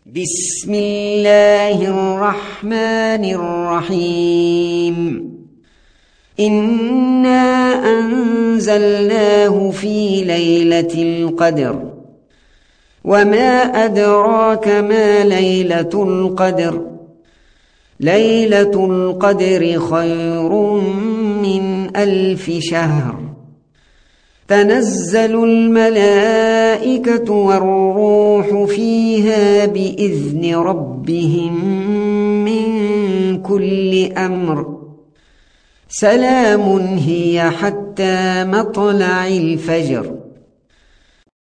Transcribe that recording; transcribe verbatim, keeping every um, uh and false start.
بسم الله الرحمن الرحيم إنا أنزلناه في ليلة القدر وما أدراك ما ليلة القدر ليلة القدر خير من ألف شهر تنزل الملائكة والروح فيها بإذن ربهم من كل أمر سلام هي حتى مطلع الفجر.